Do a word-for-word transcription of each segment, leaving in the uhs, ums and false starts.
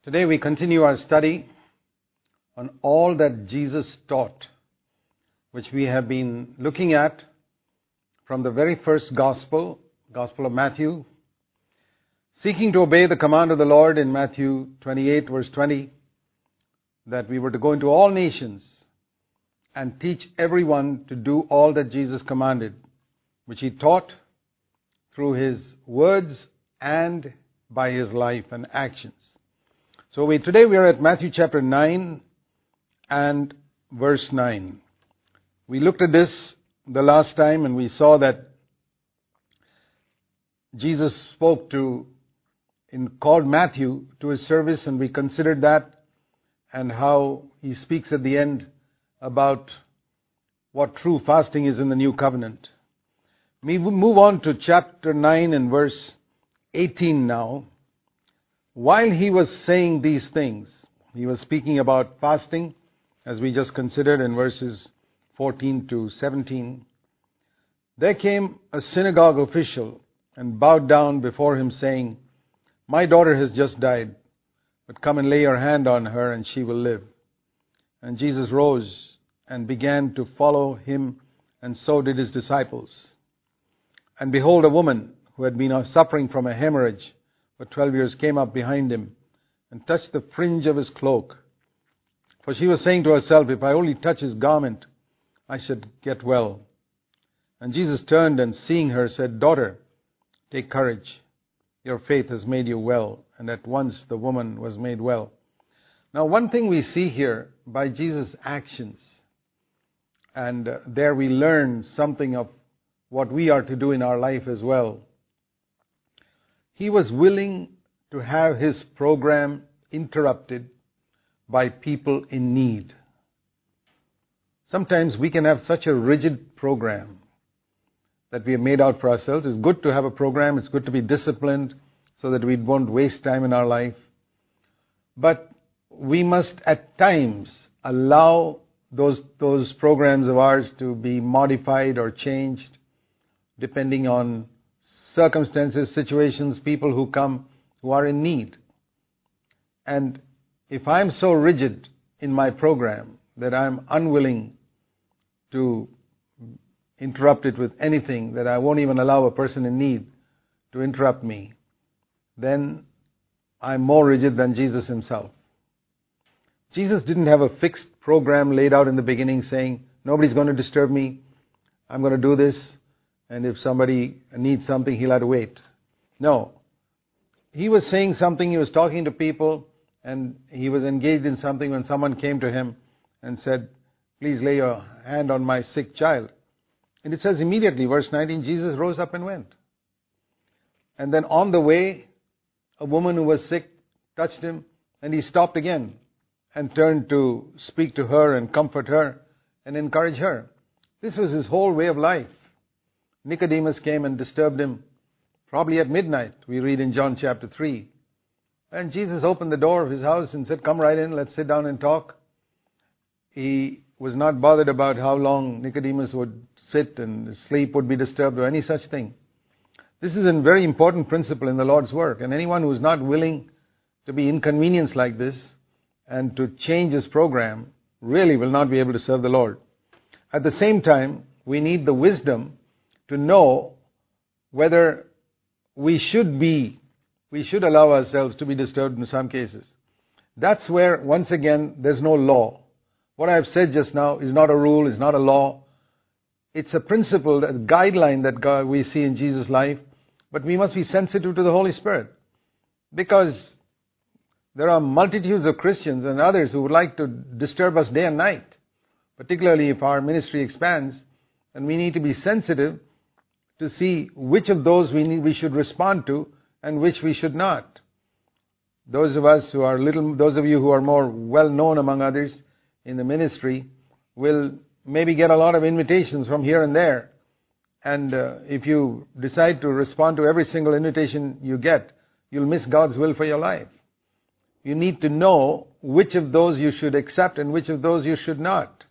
Today we continue our study on all that Jesus taught, which we have been looking at from the very first Gospel, Gospel of Matthew, seeking to obey the command of the Lord in Matthew twenty-eight verse twenty, that we were to go into all nations and teach everyone to do all that Jesus commanded, which He taught through His words and by His life and actions. So we, today we are at Matthew chapter nine and verse nine. We looked at this the last time and we saw that Jesus spoke to, in called Matthew to His service, and we considered that and how He speaks at the end about what true fasting is in the new covenant. We move on to chapter nine and verse eighteen now. While He was saying these things, He was speaking about fasting, as we just considered in verses fourteen to seventeen. There came a synagogue official and bowed down before Him, saying, "My daughter has just died, but come and lay your hand on her and she will live." And Jesus rose and began to follow Him, and so did His disciples. And behold, a woman who had been suffering from a hemorrhage for twelve years came up behind Him and touched the fringe of His cloak. For she was saying to herself, "If I only touch His garment, I should get well." And Jesus turned and seeing her said, "Daughter, take courage. Your faith has made you well." And at once the woman was made well. Now, one thing we see here by Jesus' actions, and uh, there we learn something of what we are to do in our life as well. He was willing to have His program interrupted by people in need. Sometimes we can have such a rigid program that we have made out for ourselves. It's good to have a program. It's good to be disciplined so that we won't waste time in our life. But we must at times allow those, those programs of ours to be modified or changed depending on circumstances, situations, people who come who are in need. And if I'm so rigid in my program that I'm unwilling to interrupt it with anything, that I won't even allow a person in need to interrupt me, then I'm more rigid than Jesus Himself. Jesus didn't have a fixed program laid out in the beginning saying, nobody's going to disturb me, I'm going to do this, and if somebody needs something, He'll have to wait. No. He was saying something, He was talking to people, and He was engaged in something when someone came to Him and said, "Please lay your hand on my sick child." And it says immediately, verse nineteen, Jesus rose up and went. And then on the way, a woman who was sick touched Him, and He stopped again and turned to speak to her and comfort her and encourage her. This was His whole way of life. Nicodemus came and disturbed Him, probably at midnight, we read in John chapter three. And Jesus opened the door of His house and said, "Come right in, let's sit down and talk." He was not bothered about how long Nicodemus would sit and his sleep would be disturbed or any such thing. This is a very important principle in the Lord's work. And anyone who is not willing to be inconvenienced like this and to change his program really will not be able to serve the Lord. At the same time, we need the wisdom to know whether we should be, we should allow ourselves to be disturbed in some cases. That's where, once again, there's no law. What I've said just now is not a rule, is not a law. It's a principle, a guideline that God, we see in Jesus' life, but we must be sensitive to the Holy Spirit. Because there are multitudes of Christians and others who would like to disturb us day and night, particularly if our ministry expands, and we need to be sensitive to see which of those we need, we should respond to and which we should not. Those of us who are little, those of you who are more well known among others in the ministry will maybe get a lot of invitations from here and there. And uh, if you decide to respond to every single invitation you get, you'll miss God's will for your life. You need to know which of those you should accept and which of those you should not.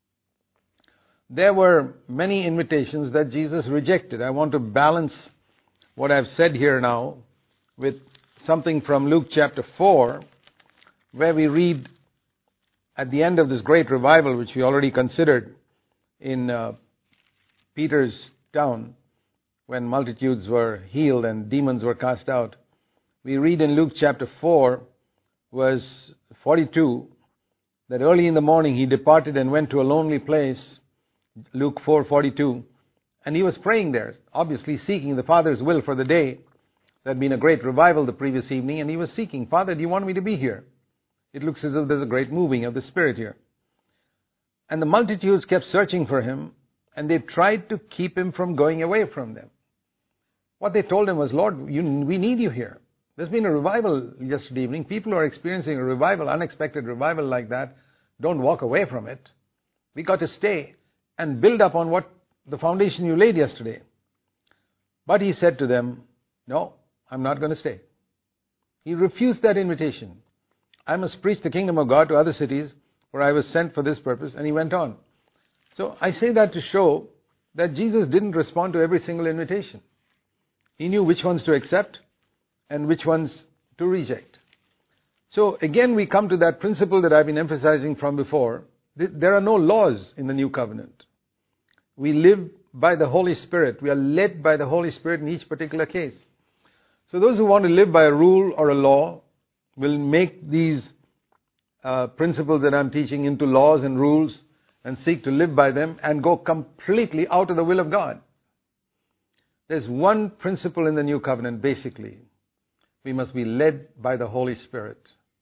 There were many invitations that Jesus rejected. I want to balance what I've said here now with something from Luke chapter four where we read at the end of this great revival, which we already considered in uh, Peter's town, when multitudes were healed and demons were cast out. We read in Luke chapter four, verse forty-two, that early in the morning he departed and went to a lonely place, Luke four forty-two, and he was praying there, obviously seeking the Father's will for the day. There had been a great revival the previous evening, and he was seeking, Father, do you want me to be here? It looks as if there's a great moving of the Spirit here. And the multitudes kept searching for him, and they tried to keep him from going away from them. What they told him was, Lord, you, we need you here. There's been a revival yesterday evening. People are experiencing a revival, unexpected revival like that. Don't walk away from it. We got to stay and build up on what the foundation you laid yesterday. But he said to them, no, I'm not going to stay. He refused that invitation. I must preach the kingdom of God to other cities where I was sent for this purpose. And he went on. So I say that to show that Jesus didn't respond to every single invitation. He knew which ones to accept and which ones to reject. So again, we come to that principle that I've been emphasizing from before. There are no laws in the new covenant. We live by the Holy Spirit. We are led by the Holy Spirit in each particular case. So those who want to live by a rule or a law will make these uh, principles that I'm teaching into laws and rules and seek to live by them and go completely out of the will of God. There's one principle in the new covenant, basically. We must be led by the Holy Spirit.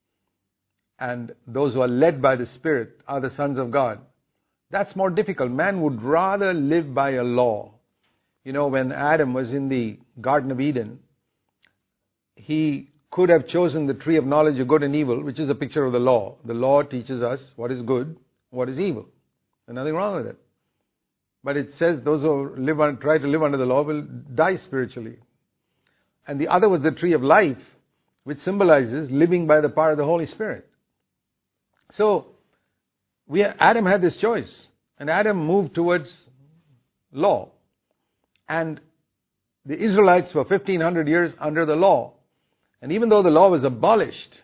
And those who are led by the Spirit are the sons of God. That's more difficult. Man would rather live by a law. You know, when Adam was in the Garden of Eden, he could have chosen the tree of knowledge of good and evil, which is a picture of the law. The law teaches us what is good, what is evil. There's nothing wrong with it. But it says those who live on, try to live under the law will die spiritually. And the other was the tree of life, which symbolizes living by the power of the Holy Spirit. So, we Adam had this choice. And Adam moved towards law. And the Israelites were fifteen hundred years under the law. And even though the law was abolished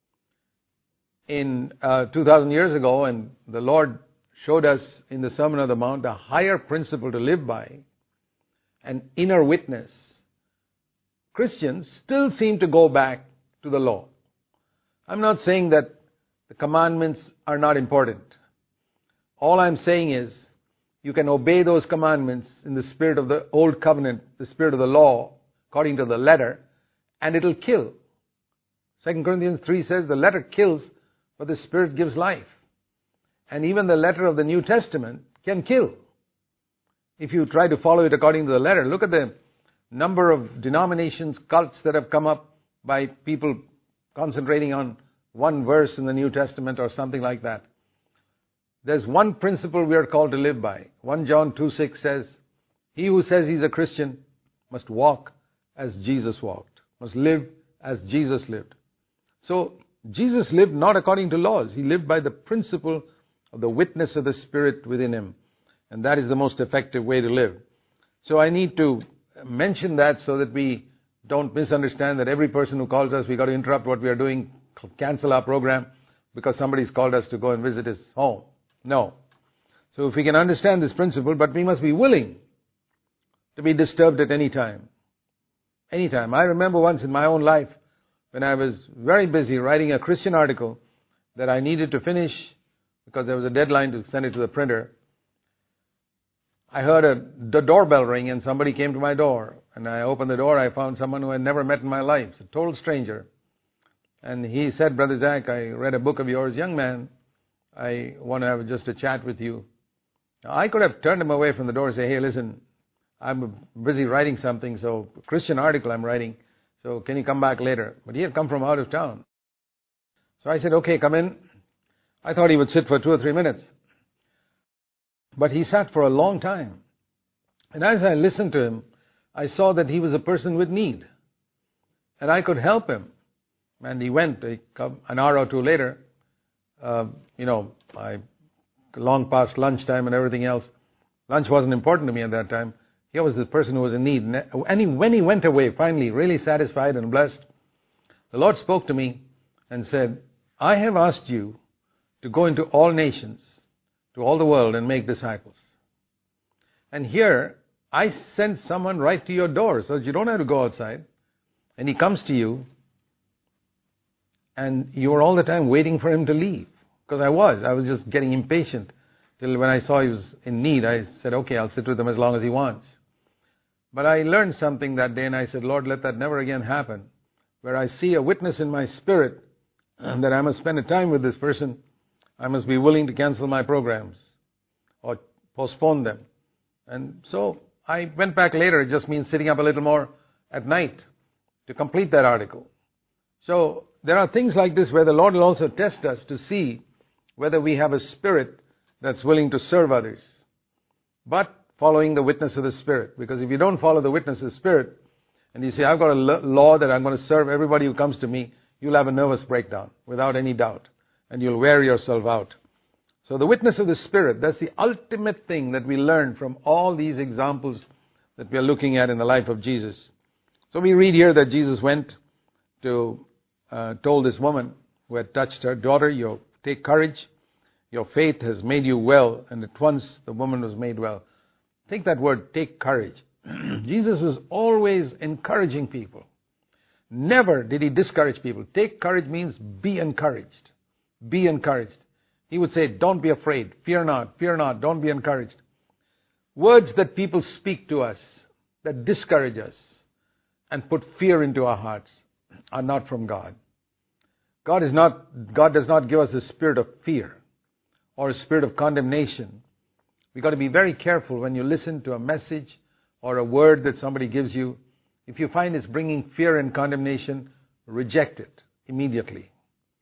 in uh, two thousand years ago, and the Lord showed us in the Sermon on the Mount a higher principle to live by, an inner witness, Christians still seem to go back to the law. I'm not saying that the commandments are not important. All I'm saying is you can obey those commandments in the spirit of the old covenant, the spirit of the law, according to the letter, and it'll kill. Second Corinthians three says the letter kills, but the Spirit gives life. And even the letter of the New Testament can kill. If you try to follow it according to the letter, look at the number of denominations, cults that have come up by people concentrating on one verse in the New Testament or something like that. There's one principle we are called to live by. First John two six says, he who says he's a Christian must walk as Jesus walked, must live as Jesus lived. So Jesus lived not according to laws. He lived by the principle of the witness of the Spirit within him. And that is the most effective way to live. So I need to mention that so that we don't misunderstand that every person who calls us, we got to interrupt what we are doing, cancel our program because somebody's called us to go and visit his home. No. So if we can understand this principle, but we must be willing to be disturbed at any time. Any time. I remember once in my own life when I was very busy writing a Christian article that I needed to finish because there was a deadline to send it to the printer. I heard a the doorbell ring and somebody came to my door. And I opened the door. I found someone who I had never met in my life, a total stranger. And he said, Brother Zach, I read a book of yours. Young man, I want to have just a chat with you. Now, I could have turned him away from the door and say, hey, listen, I'm busy writing something, so a Christian article I'm writing, so can you come back later? But he had come from out of town. So I said, okay, come in. I thought he would sit for two or three minutes. But he sat for a long time. And as I listened to him, I saw that he was a person with need. And I could help him. And he went an hour or two later. Uh, you know, I long past lunchtime and everything else. Lunch wasn't important to me at that time. He was the person who was in need. And he, when he went away, finally, really satisfied and blessed, the Lord spoke to me and said, I have asked you to go into all nations, to all the world, and make disciples. And here, I sent someone right to your door, so that you don't have to go outside. And he comes to you, and you're all the time waiting for him to leave. Because I was. I was just getting impatient. Till when I saw he was in need, I said, okay, I'll sit with him as long as he wants. But I learned something that day, and I said, Lord, let that never again happen. Where I see a witness in my spirit that I must spend a time with this person, I must be willing to cancel my programs or postpone them. And so I went back later. It just means sitting up a little more at night to complete that article. So there are things like this where the Lord will also test us to see whether we have a spirit that's willing to serve others, but following the witness of the Spirit. Because if you don't follow the witness of the Spirit, and you say, I've got a law that I'm going to serve everybody who comes to me, you'll have a nervous breakdown, without any doubt. And you'll wear yourself out. So the witness of the Spirit, that's the ultimate thing that we learn from all these examples that we are looking at in the life of Jesus. So we read here that Jesus went to, uh, told this woman who had touched her, daughter, you take courage. Your faith has made you well. And at once the woman was made well. Take that word, take courage. Jesus was always encouraging people. Never did he discourage people. Take courage means be encouraged. Be encouraged. He would say, don't be afraid. Fear not. Fear not. Don't be encouraged. Words that people speak to us, that discourage us and put fear into our hearts, are not from God. God is not, God does not give us a spirit of fear or a spirit of condemnation. We've got to be very careful when you listen to a message or a word that somebody gives you. If you find it's bringing fear and condemnation, reject it immediately.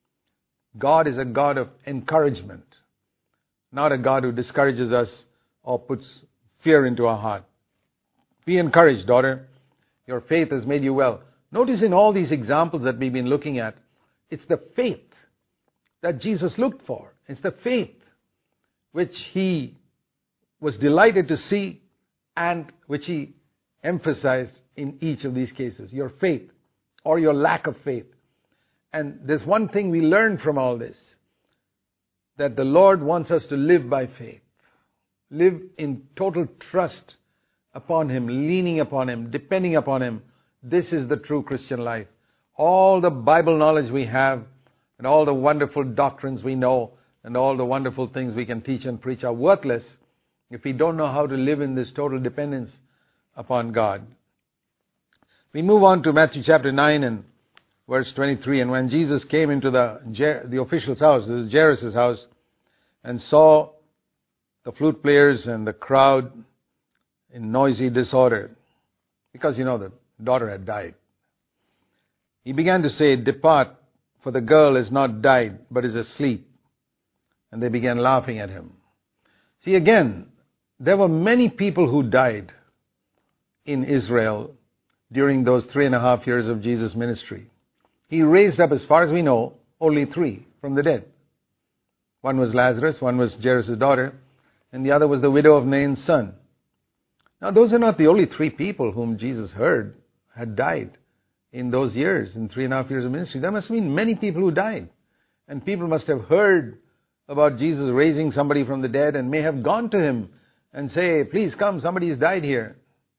God is a God of encouragement, not a God who discourages us or puts fear into our heart. Be encouraged, daughter. Your faith has made you well. Notice in all these examples that we've been looking at, it's the faith that Jesus looked for. It's the faith which he was delighted to see and which he emphasized in each of these cases. Your faith or your lack of faith. And there's one thing we learn from all this, that the Lord wants us to live by faith. Live in total trust upon him, leaning upon him, depending upon him. This is the true Christian life. All the Bible knowledge we have and all the wonderful doctrines we know and all the wonderful things we can teach and preach are worthless if we don't know how to live in this total dependence upon God. We move on to Matthew chapter nine and verse twenty-three. And when Jesus came into the, the official's house, this is Jairus' house, and saw the flute players and the crowd in noisy disorder, because, you know, the daughter had died, he began to say, depart, for the girl has not died, but is asleep. And they began laughing at him. See, again, there were many people who died in Israel during those three and a half years of Jesus' ministry. He raised up, as far as we know, only three from the dead. One was Lazarus, one was Jairus' daughter, and the other was the widow of Nain's son. Now, those are not the only three people whom Jesus heard had died in those years, in three and a half years of ministry. There must have been many people who died. And people must have heard about Jesus raising somebody from the dead and may have gone to him and say, please come, somebody has died here.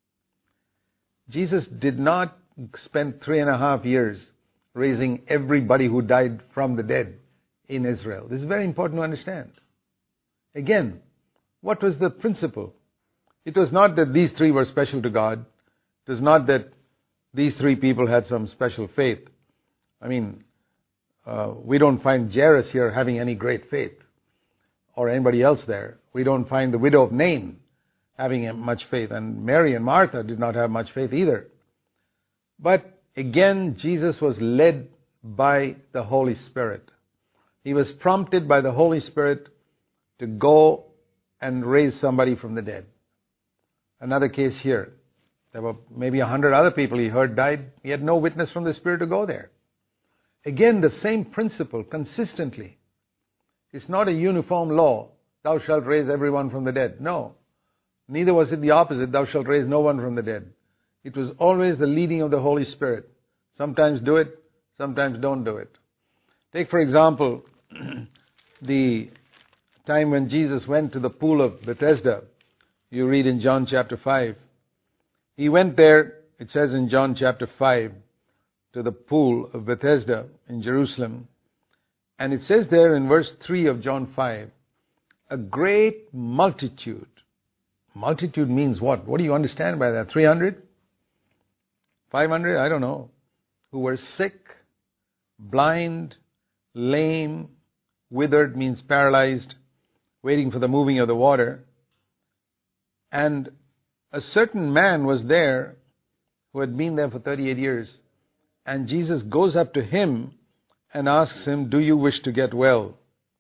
Jesus did not spend three and a half years raising everybody who died from the dead in Israel. This is very important to understand. Again, what was the principle? It was not that these three were special to God. It was not that these three people had some special faith. I mean, uh, we don't find Jairus here having any great faith, or anybody else there. We don't find the widow of Nain having much faith, and Mary and Martha did not have much faith either. But again, Jesus was led by the Holy Spirit. He was prompted by the Holy Spirit to go and raise somebody from the dead. Another case here. There were maybe a hundred other people he heard died. He had no witness from the Spirit to go there. Again, the same principle, consistently. It's not a uniform law. Thou shalt raise everyone from the dead. No. Neither was it the opposite. Thou shalt raise no one from the dead. It was always the leading of the Holy Spirit. Sometimes do it, sometimes don't do it. Take, for example, the time when Jesus went to the pool of Bethesda. You read in John chapter five. He went there, it says in John chapter five, to the pool of Bethesda in Jerusalem. And it says there in verse three of John five, a great multitude. Multitude means what? What do you understand by that? three hundred? five hundred? I don't know. Who were sick, blind, lame, withered means paralyzed, waiting for the moving of the water. And a certain man was there who had been there for thirty-eight years. And Jesus goes up to him and asks him, do you wish to get well?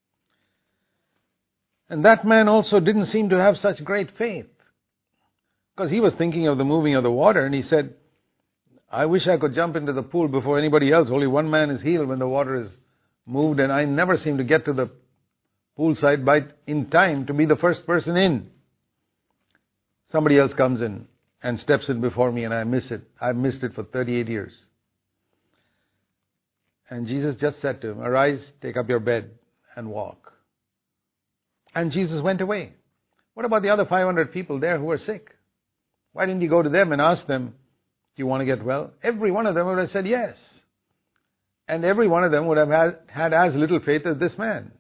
And that man also didn't seem to have such great faith, because he was thinking of the moving of the water, and he said, I wish I could jump into the pool before anybody else. Only one man is healed when the water is moved, and I never seem to get to the poolside by in time to be the first person in. Somebody else comes in and steps in before me, and I miss it. I've missed it for thirty-eight years. And Jesus just said to him, arise, take up your bed, and walk. And Jesus went away. What about the other five hundred people there who were sick? Why didn't he go to them and ask them, do you want to get well? Every one of them would have said yes. And every one of them would have had, had as little faith as this man.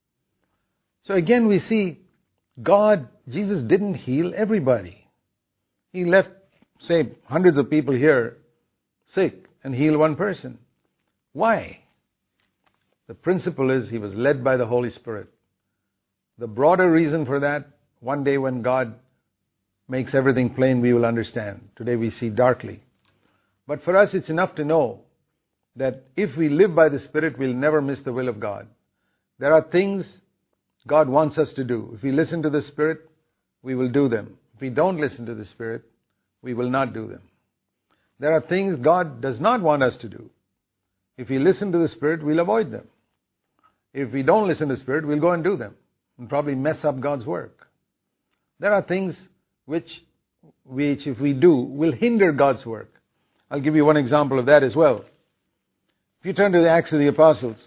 So again we see God, Jesus didn't heal everybody. He left, say, hundreds of people here sick and healed one person. Why? The principle is he was led by the Holy Spirit. The broader reason for that, one day when God makes everything plain, we will understand. Today we see darkly. But for us, it's enough to know that if we live by the Spirit, we'll never miss the will of God. There are things God wants us to do. If we listen to the Spirit, we will do them. If we don't listen to the Spirit, we will not do them. There are things God does not want us to do. If we listen to the Spirit, we'll avoid them. If we don't listen to the Spirit, we'll go and do them and probably mess up God's work. There are things which, which if we do, will hinder God's work. I'll give you one example of that as well. If you turn to the Acts of the Apostles,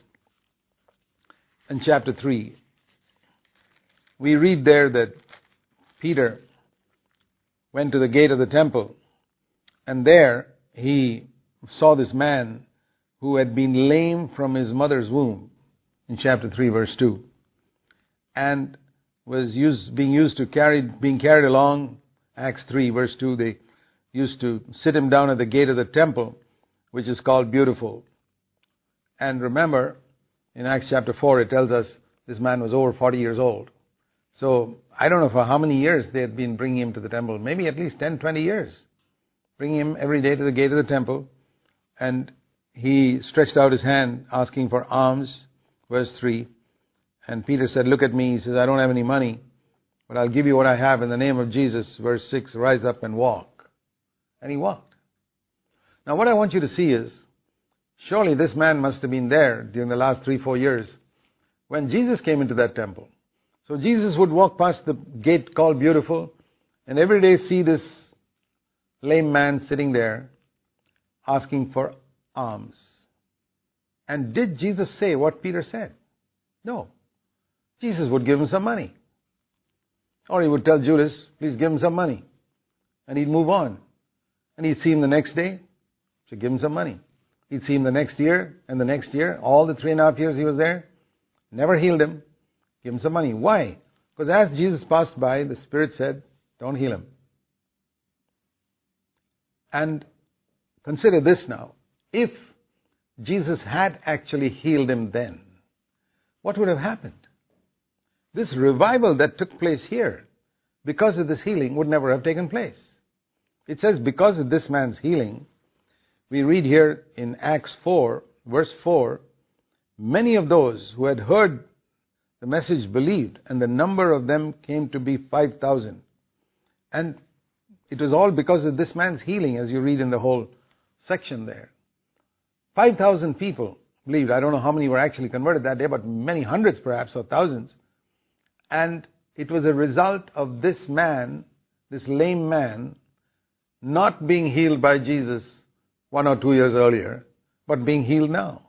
in chapter three, we read there that Peter went to the gate of the temple, and there he saw this man who had been lame from his mother's womb, in chapter three, verse two, and was used, being used to carry, being carried along. Acts three, verse two, they used to sit him down at the gate of the temple, which is called Beautiful. And remember, in Acts chapter four, it tells us this man was over forty years old. So, I don't know for how many years they had been bringing him to the temple. Maybe at least ten, twenty years. Bringing him every day to the gate of the temple. And he stretched out his hand asking for alms, verse three. And Peter said, look at me. He says, I don't have any money, but I'll give you what I have in the name of Jesus. Verse six, rise up and walk. And he walked. Now what I want you to see is, surely this man must have been there during the last three, four years when Jesus came into that temple. So Jesus would walk past the gate called Beautiful and every day see this lame man sitting there asking for alms. And did Jesus say what Peter said? No. Jesus would give him some money. Or he would tell Judas, please give him some money. And he'd move on. And he'd see him the next day, so give him some money. He'd see him the next year and the next year, all the three and a half years he was there, never healed him, give him some money. Why? Because as Jesus passed by, the Spirit said, don't heal him. And consider this now. If Jesus had actually healed him then, what would have happened? This revival that took place here, because of this healing, would never have taken place. It says because of this man's healing, we read here in Acts four, verse four, many of those who had heard the message believed, and the number of them came to be five thousand. And it was all because of this man's healing, as you read in the whole section there. five thousand people believed. I don't know how many were actually converted that day, but many hundreds perhaps, or thousands. And it was a result of this man, this lame man, not being healed by Jesus one or two years earlier, but being healed now.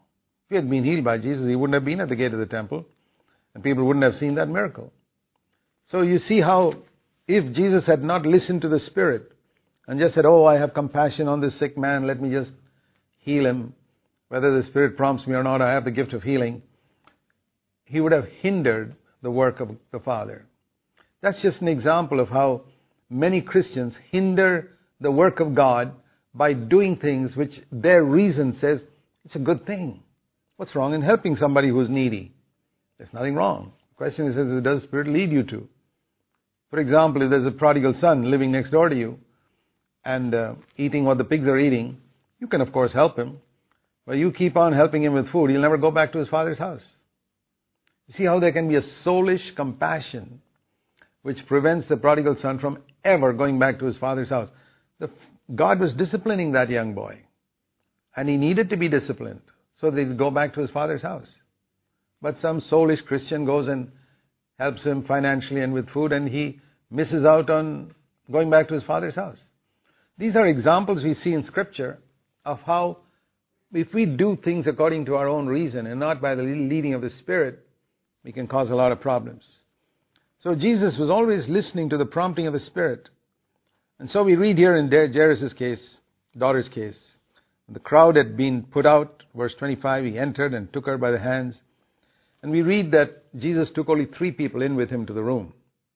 If he had been healed by Jesus, he wouldn't have been at the gate of the temple, and people wouldn't have seen that miracle. So you see how if Jesus had not listened to the Spirit and just said, oh, I have compassion on this sick man, let me just heal him, whether the Spirit prompts me or not, I have the gift of healing, he would have hindered the work of the Father. That's just an example of how many Christians hinder the work of God by doing things which their reason says it's a good thing. What's wrong in helping somebody who's needy? There's nothing wrong. The question is, does the Spirit lead you to? For example, if there's a prodigal son living next door to you and uh, eating what the pigs are eating, you can of course help him. But you keep on helping him with food, he'll never go back to his father's house. You see how there can be a soulish compassion which prevents the prodigal son from ever going back to his father's house. The, God was disciplining that young boy, and he needed to be disciplined so that he would go back to his father's house. But some soulish Christian goes and helps him financially and with food, and he misses out on going back to his father's house. These are examples we see in Scripture of how if we do things according to our own reason and not by the leading of the Spirit, we can cause a lot of problems. So Jesus was always listening to the prompting of the Spirit. And so we read here in Jairus' case, daughter's case, the crowd had been put out, verse twenty-five, he entered and took her by the hands. And we read that Jesus took only three people in with him to the room.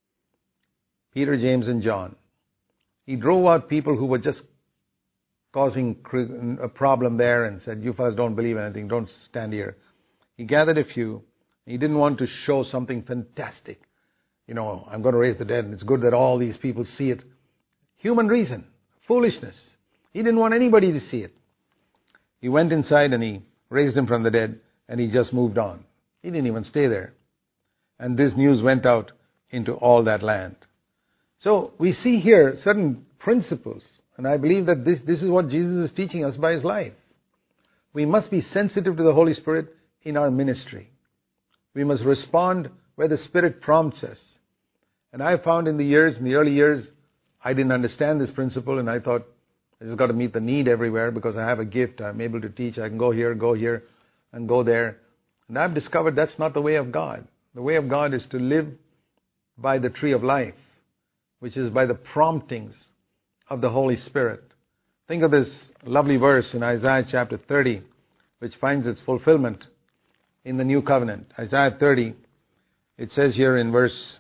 Peter, James, and John. He drove out people who were just causing a problem there and said, you fellas don't believe anything, don't stand here. He gathered a few. He didn't want to show something fantastic. You know, I'm going to raise the dead, and it's good that all these people see it. Human reason, foolishness. He didn't want anybody to see it. He went inside and he raised him from the dead, and he just moved on. He didn't even stay there. And this news went out into all that land. So we see here certain principles, and I believe that this, this is what Jesus is teaching us by his life. We must be sensitive to the Holy Spirit in our ministry. We must respond where the Spirit prompts us. And I found in the years, in the early years, I didn't understand this principle, and I thought, I just got to meet the need everywhere because I have a gift, I'm able to teach, I can go here, go here, and go there. And I've discovered that's not the way of God. The way of God is to live by the tree of life, which is by the promptings of the Holy Spirit. Think of this lovely verse in Isaiah chapter thirty, which finds its fulfillment in the New Covenant. Isaiah thirty, it says here in verse,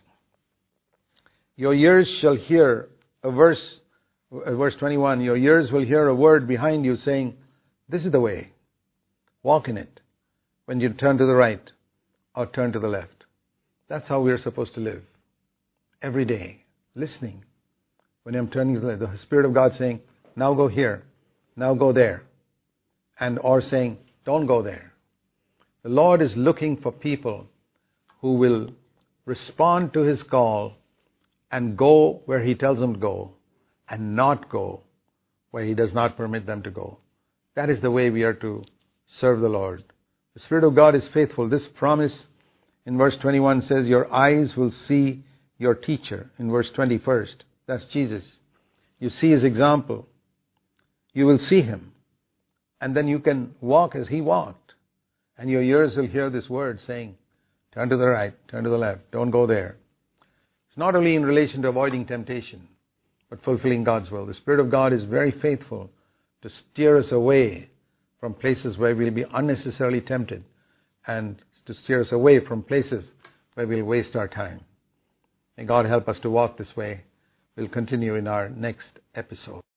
your ears shall hear a verse, uh, verse twenty-one, your ears will hear a word behind you saying, this is the way, walk in it, when you turn to the right or turn to the left. That's how we're supposed to live. Every day, listening. When I'm turning to the left, the Spirit of God saying, now go here, now go there. And or saying, don't go there. The Lord is looking for people who will respond to his call and go where he tells them to go and not go where he does not permit them to go. That is the way we are to serve the Lord. The Spirit of God is faithful. This promise in verse twenty-one says, your eyes will see your teacher. In verse twenty-first, that's Jesus. You see his example. You will see him. And then you can walk as he walked. And your ears will hear this word saying, turn to the right, turn to the left, don't go there. It's not only in relation to avoiding temptation, but fulfilling God's will. The Spirit of God is very faithful to steer us away from places where we'll be unnecessarily tempted and to steer us away from places where we'll waste our time. May God help us to walk this way. We'll continue in our next episode.